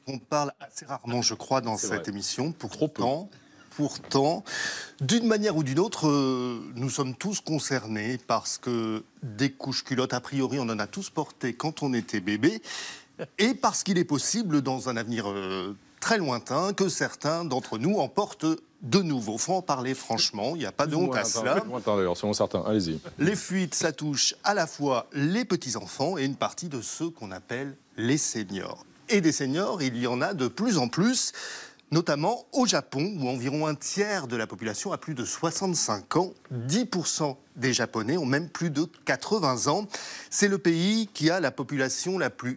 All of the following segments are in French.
On parle assez rarement, je crois, dans C'est cette vrai. émission. Trop peu. Pourtant, d'une manière ou d'une autre, nous sommes tous concernés parce que des couches culottes, a priori, on en a tous porté quand on était bébé, et parce qu'il est possible, dans un avenir très lointain, que certains d'entre nous en portent de nouveau. Faut en parler franchement, il n'y a pas de honte à cela. Lointain d'ailleurs, selon certains. Allez-y. Les fuites, ça touche à la fois les petits-enfants et une partie de ceux qu'on appelle les seniors. Et des seniors, il y en a de plus en plus, notamment au Japon, où environ un tiers de la population a plus de 65 ans. 10% des Japonais ont même plus de 80 ans. C'est le pays qui a la population la plus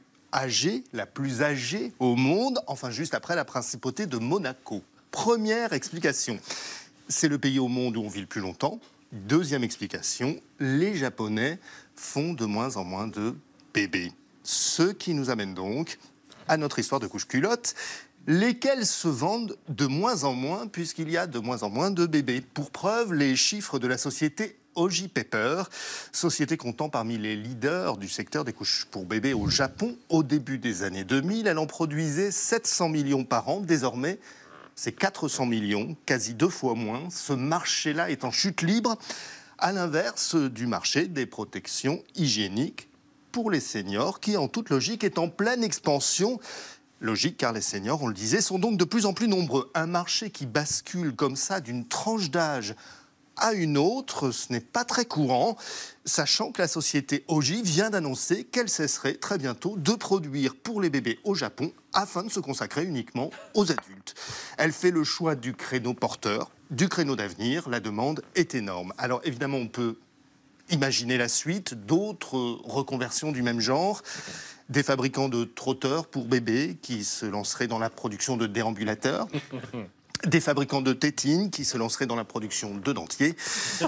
âgée au monde, enfin juste après la principauté de Monaco. Première explication, c'est le pays au monde où on vit le plus longtemps. Deuxième explication, les Japonais font de moins en moins de bébés. Ce qui nous amène donc à notre histoire de couche-culotte, lesquels se vendent de moins en moins puisqu'il y a de moins en moins de bébés. Pour preuve, les chiffres de la société Oji Paper, société comptant parmi les leaders du secteur des couches pour bébés au Japon. Au début des années 2000, elle en produisait 700 millions par an. Désormais, c'est 400 millions, quasi 2 fois moins. Ce marché-là est en chute libre, à l'inverse du marché des protections hygiéniques pour les seniors, qui en toute logique est en pleine expansion. Logique, car les seniors, on le disait, sont donc de plus en plus nombreux. Un marché qui bascule comme ça d'une tranche d'âge à une autre, ce n'est pas très courant, sachant que la société Oji vient d'annoncer qu'elle cesserait très bientôt de produire pour les bébés au Japon afin de se consacrer uniquement aux adultes. Elle fait le choix du créneau porteur, du créneau d'avenir. La demande est énorme. Alors évidemment, on peut imaginer la suite, d'autres reconversions du même genre. Des fabricants de trotteurs pour bébés qui se lanceraient dans la production de déambulateurs. Des fabricants de tétines qui se lanceraient dans la production de dentiers.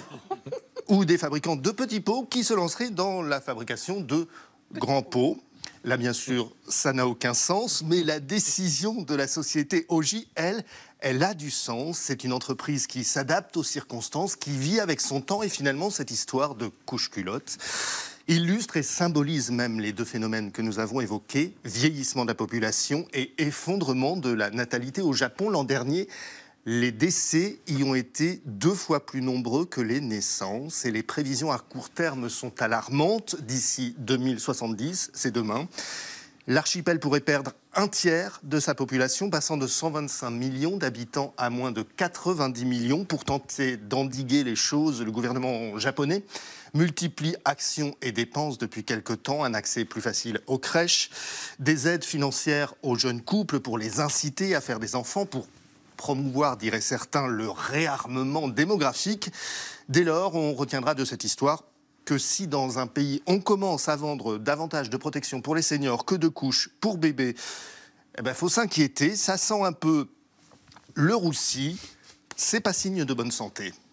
Ou des fabricants de petits pots qui se lanceraient dans la fabrication de grands pots. Là, bien sûr, ça n'a aucun sens, mais la décision de la société Oji, elle a du sens. C'est une entreprise qui s'adapte aux circonstances, qui vit avec son temps, et finalement, cette histoire de couche-culotte illustre et symbolise même les deux phénomènes que nous avons évoqués, vieillissement de la population et effondrement de la natalité au Japon. L'an dernier, les décès y ont été 2 fois plus nombreux que les naissances et les prévisions à court terme sont alarmantes. D'ici 2070, c'est demain, l'archipel pourrait perdre un tiers de sa population, passant de 125 millions d'habitants à moins de 90 millions. Pour tenter d'endiguer les choses, le gouvernement japonais multiplie actions et dépenses depuis quelque temps. Un accès plus facile aux crèches, des aides financières aux jeunes couples pour les inciter à faire des enfants, pour promouvoir, diraient certains, le réarmement démographique. Dès lors, on retiendra de cette histoire que si dans un pays, on commence à vendre davantage de protection pour les seniors que de couches pour bébés, faut s'inquiéter. Ça sent un peu le roussi. C'est pas signe de bonne santé.